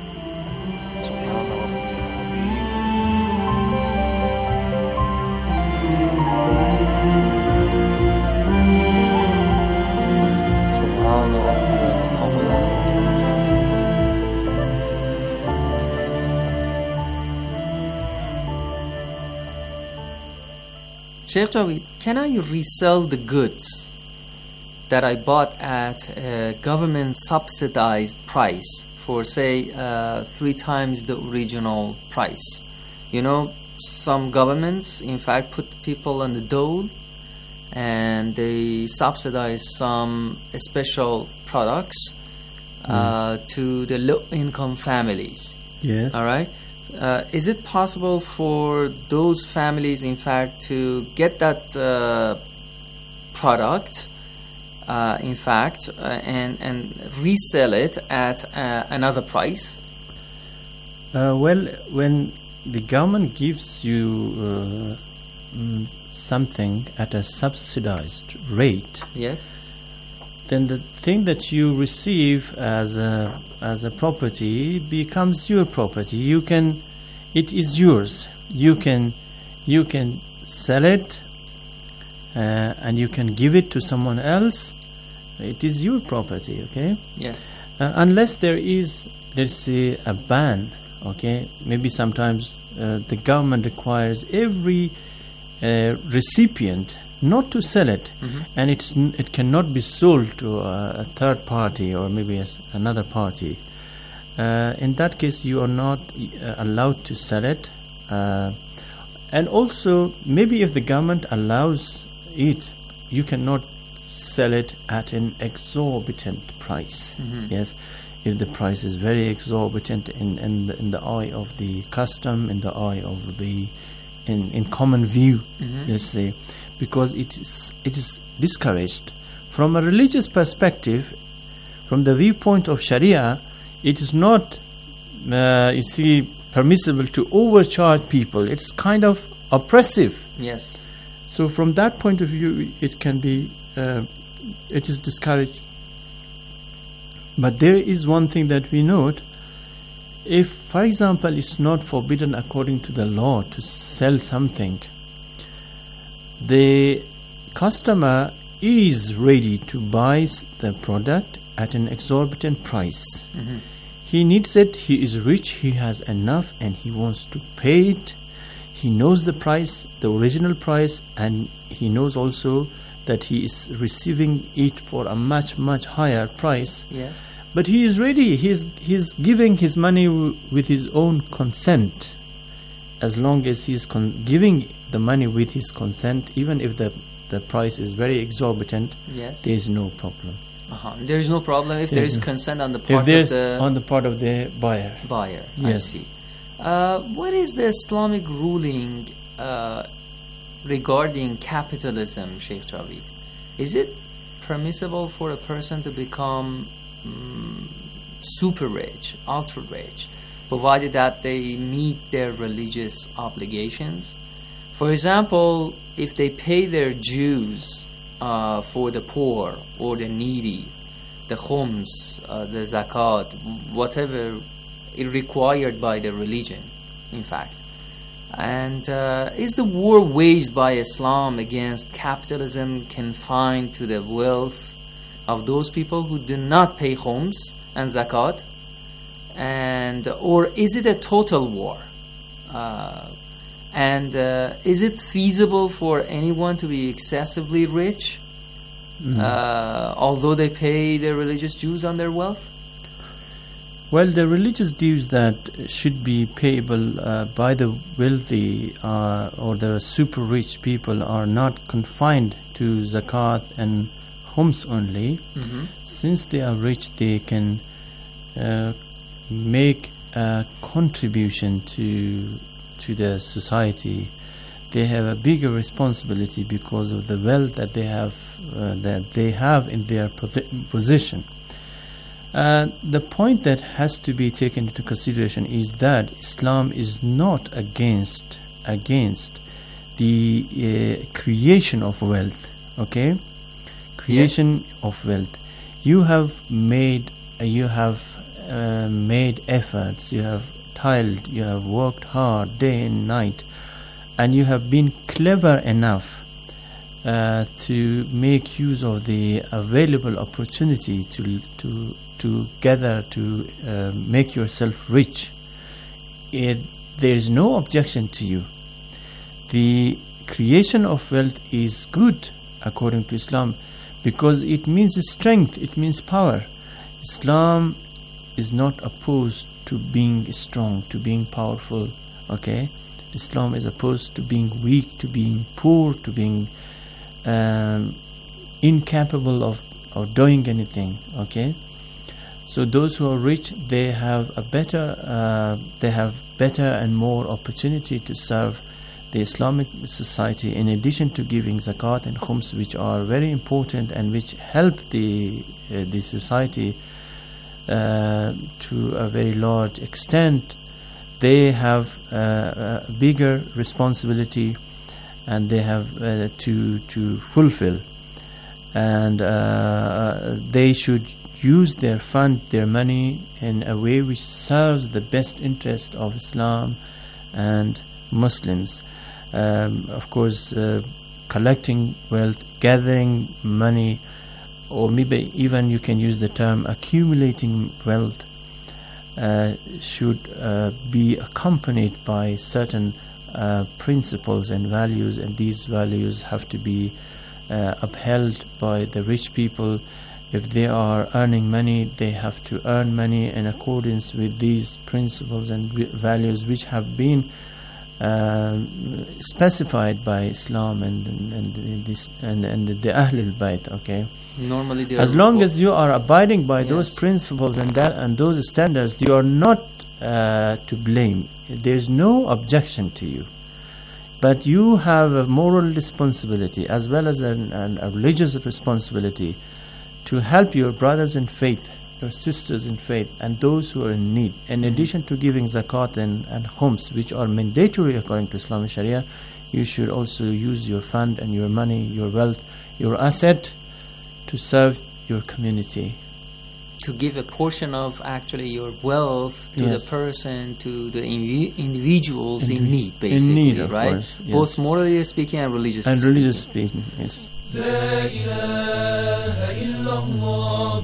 Speaker 23: Sheikh Javid, can I resell the goods that I bought at a government subsidized price for, say, uh, three times the original price? You know, some governments, in fact, put people on the dole and they subsidize some special products uh,
Speaker 22: Yes.
Speaker 23: to the low-income families.
Speaker 22: Yes.
Speaker 23: All right. Uh, is it possible for those families, in fact, to get that uh, product, uh, in fact, uh, and and resell it at uh, another price?
Speaker 22: Uh, well, when the government gives you uh, mm, something at a subsidized rate,
Speaker 23: Yes.
Speaker 22: then the thing that you receive as a as a property becomes your property. You can, it is yours. You can, you can sell it, uh, and you can give it to someone else. It is your property. Okay.
Speaker 23: Yes.
Speaker 22: Uh, unless there is, let's say, a ban. Okay. Maybe sometimes uh, the government requires every uh, recipient not to sell it,
Speaker 23: Mhm.
Speaker 22: and it's n- it cannot be sold to a, a third party or maybe a s another party. Uh, in that case, you are not uh, allowed to sell it. Uh, and also, maybe if the government allows it, you cannot sell it at an exorbitant price.
Speaker 23: Mhm.
Speaker 22: Yes, if the price is very exorbitant in in the, in the eye of the custom, in the eye of the in in common view,
Speaker 23: Mhm.
Speaker 22: let's say, because it is it is discouraged from a religious perspective, from the viewpoint of Sharia. It is not, uh, you see, permissible to overcharge people. It's kind of oppressive.
Speaker 23: Yes.
Speaker 22: So from that point of view, it can be, uh, it is discouraged. But there is one thing that we note. If, for example, it's not forbidden according to the law to sell something, the customer is ready to buy s- the product at an exorbitant price.
Speaker 23: Mhm.
Speaker 22: He needs it, he is rich, he has enough, and he wants to pay it. He knows the price, the original price, and he knows also that he is receiving it for a much, much higher price.
Speaker 23: Yes.
Speaker 22: But he is ready, he is he's giving his money w- with his own consent. As long as he is con- giving the money with his consent, even if the, the price is very exorbitant,
Speaker 23: Yes.
Speaker 22: there is no problem.
Speaker 23: Uh-huh. There is no problem if there
Speaker 22: There's
Speaker 23: is
Speaker 22: no-
Speaker 23: consent on the
Speaker 22: If
Speaker 23: part of
Speaker 22: there's
Speaker 23: the
Speaker 22: on the part of the buyer.
Speaker 23: buyer.
Speaker 22: Yes.
Speaker 23: I see. Uh, what is the Islamic ruling uh, regarding capitalism, Sheikh Javid? Is it permissible for a person to become mm, super rich, ultra rich, provided that they meet their religious obligations. For example, if they pay their dues uh, for the poor or the needy, the khums, uh, the zakat, whatever is required by the religion, in fact. And uh, is the war waged by Islam against capitalism confined to the wealth of those people who do not pay khums and zakat? And or is it a total war? Uh, and uh, is it feasible for anyone to be excessively rich, mm-hmm. uh, although they pay their religious dues on their wealth?
Speaker 22: Well, the religious dues that should be payable uh, by the wealthy uh, or the super rich people are not confined to zakat and khums only. Mm-hmm. Since they are rich, they can uh, make a contribution to to the society. They have a bigger responsibility because of the wealth that they have uh, that they have in their position. Uh, the point that has to be taken into consideration is that Islam is not against against the uh, creation of wealth. Okay, creation yes. of wealth. You have made uh, you have uh, made efforts. You have toiled. You have worked hard day and night, and you have been clever enough uh, to make use of the available opportunity to to. together to uh, make yourself rich. It, there is no objection to you. The creation of wealth is good according to Islam because it means strength, it means power. Islam is not opposed to being strong, to being powerful. Okay, Islam is opposed to being weak, to being poor, to being um, incapable of, of doing anything. Okay. So those who are rich, they have a better, uh, they have better and more opportunity to serve the Islamic society. In addition to giving zakat and khums, which are very important and which help the uh, the society uh, to a very large extent, they have uh, a bigger responsibility, and they have uh, to to fulfill, and uh, they should use their fund, their money in a way which serves the best interest of Islam and Muslims. Um, of course, uh, collecting wealth, gathering money, or maybe even you can use the term accumulating wealth, uh, should uh, be accompanied by certain uh, principles and values, and these values have to be uh, upheld by the rich people. If they are earning money, they have to earn money in accordance with these principles and values which have been uh, specified by Islam and and, and this and, and the Ahlul Bayt. Okay.
Speaker 23: Normally,
Speaker 22: as long as you are abiding by yes. those principles and that and those standards, you are not uh, to blame. There is no objection to you. But you have a moral responsibility as well as an, an, a religious responsibility to help your brothers in faith, your sisters in faith, and those who are in need. In addition to giving zakat and, and khums, which are mandatory according to Islamic Sharia, you should also use your fund and your money, your wealth, your asset to serve your community.
Speaker 23: To give a portion of actually your wealth to
Speaker 22: yes.
Speaker 23: the person, to the invi- individuals Indiv- in need, basically,
Speaker 22: in need, of
Speaker 23: right?
Speaker 22: Course, yes.
Speaker 23: Both morally speaking and religiously
Speaker 22: and
Speaker 23: speaking.
Speaker 22: religious speaking, yes.
Speaker 1: لا إله إلا الله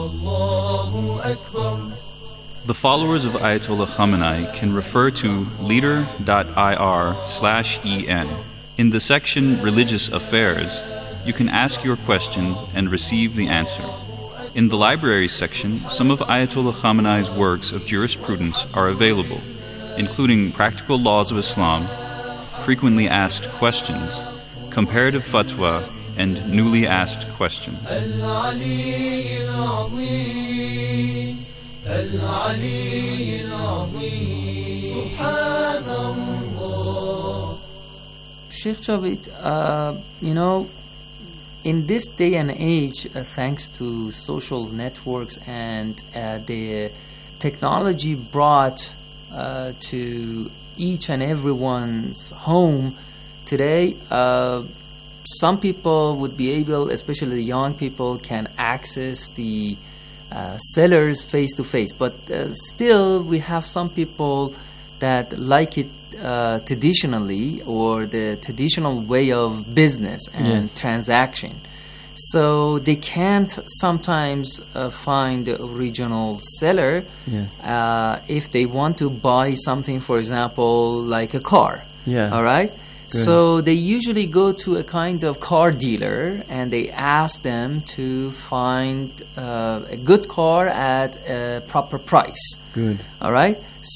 Speaker 1: والله أكبر.
Speaker 2: The followers of Ayatollah Khamenei can refer to leader.ir slash en. In the section Religious Affairs, you can ask your question and receive the answer. In the libraries section, some of Ayatollah Khamenei's works of jurisprudence are available, including Practical Laws of Islam, Frequently Asked Questions, Comparative Fatwa, and Newly Asked Questions.
Speaker 23: Sheikh Javed, uh, you know, in this day and age, uh, thanks to social networks and uh, the technology brought uh, to each and everyone's home today, uh, some people would be able, especially the young people, can access the uh, sellers face to face. But uh, still, we have some people that like it uh, traditionally, or the traditional way of business and
Speaker 22: Yes.
Speaker 23: transaction. So they can't sometimes uh, find the original seller
Speaker 22: Yes.
Speaker 23: uh, if they want to buy something, for example, like a car.
Speaker 22: Yeah.
Speaker 23: All right?
Speaker 22: Good.
Speaker 23: So they usually go to a kind of car dealer and they ask them to find uh, a good car at a proper price.
Speaker 22: Good.
Speaker 23: All right?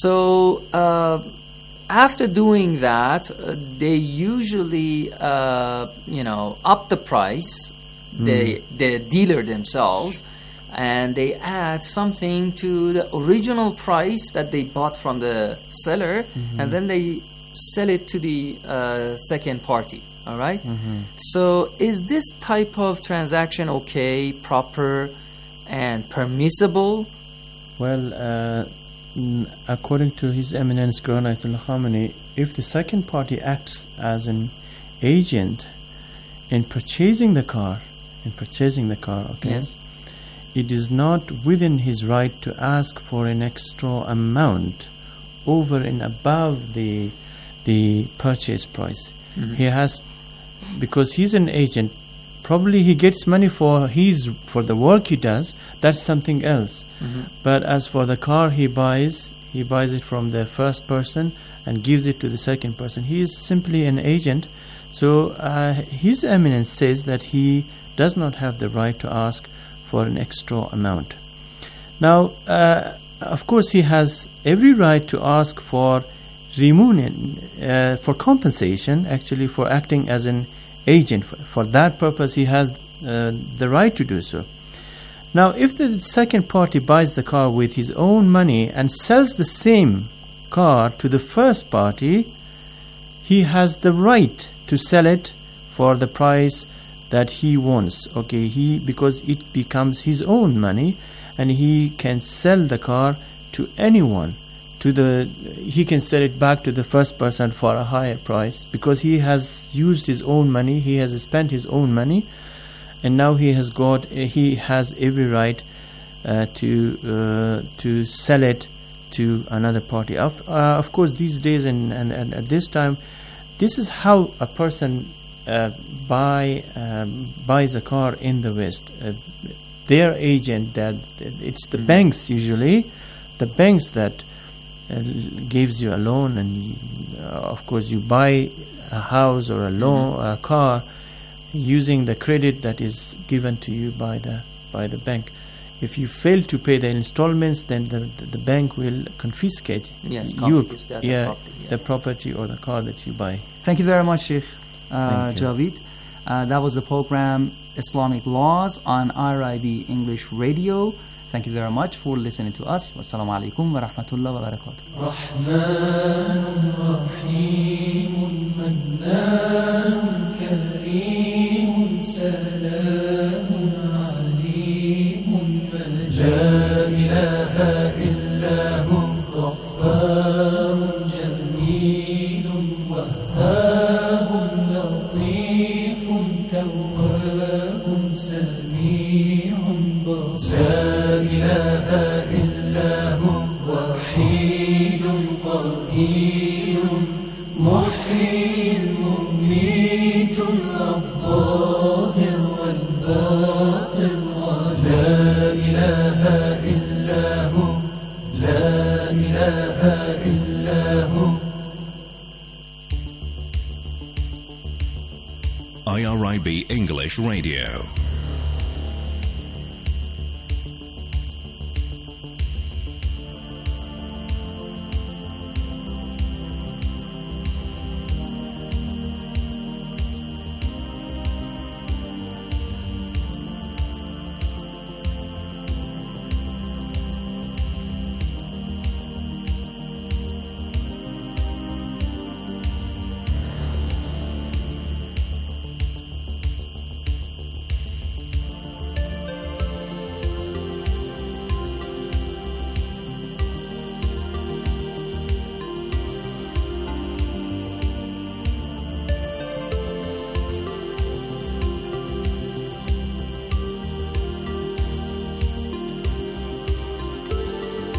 Speaker 23: So uh, after doing that, uh, they usually, uh, you know, up the price, they, the dealer themselves, and they add something to the original price that they bought from the seller,
Speaker 22: Mhm.
Speaker 23: and then they sell it to the uh, second party. All right?
Speaker 22: Mhm.
Speaker 23: So is this type of transaction okay, proper, and permissible?
Speaker 22: Well, uh, mm, according to His Eminence Grand Ayatollah Khamenei, if the second party acts as an agent in purchasing the car, in purchasing the car, okay,
Speaker 23: Yes.
Speaker 22: it is not within his right to ask for an extra amount over and above the the purchase price.
Speaker 23: Mhm.
Speaker 22: He has, because he's an agent, probably he gets money for his for the work he does. That's something else.
Speaker 23: Mhm.
Speaker 22: But as for the car he buys, he buys it from the first person and gives it to the second person. He is simply an agent. So uh, His Eminence says that he does not have the right to ask for an extra amount. Now, uh, of course, he has every right to ask for remuneration, uh, for compensation, actually, for acting as an agent. For, for that purpose, he has uh, the right to do so. Now, if the second party buys the car with his own money and sells the same car to the first party, he has the right to sell it for the price that he wants. Okay, he because it becomes his own money, and he can sell the car to anyone. To the he can sell it back to the first person for a higher price because he has used his own money. He has spent his own money, and now he has got he has every right uh, to uh, to sell it to another party. Of uh, of course, these days and, and, and at this time, this is how a person uh, buy um, buys a car in the West. Uh, their agent, that it's the banks usually, the banks that uh, gives you a loan, and you, uh, of course you buy a house or a loan, mm-hmm. a car, using the credit that is given to you by the by the bank. If you fail to pay the installments, then the the, the bank will confiscate
Speaker 23: Yes,
Speaker 22: you,
Speaker 23: confiscate the
Speaker 22: yeah,
Speaker 23: property, yeah.
Speaker 22: the property or the car that you buy.
Speaker 23: Thank you very much, Sheikh uh,
Speaker 22: Thank you.
Speaker 23: Javid. Uh, that was the program Islamic Laws on R I B English Radio. Thank you very much for listening to us. Wassalamu alaikum wa rahmatullahi wa barakatuh.
Speaker 1: رحمن رحيم منان كريم سلام عليم من لا إله إلا هو غفار جميل وهاب لطيف تواب سميع بصير لا إله إلا هو وحيد قدير محيي مميت الظاهر والباطن لا إله إلا هو لا إله إلا هو.
Speaker 11: I R I B English Radio.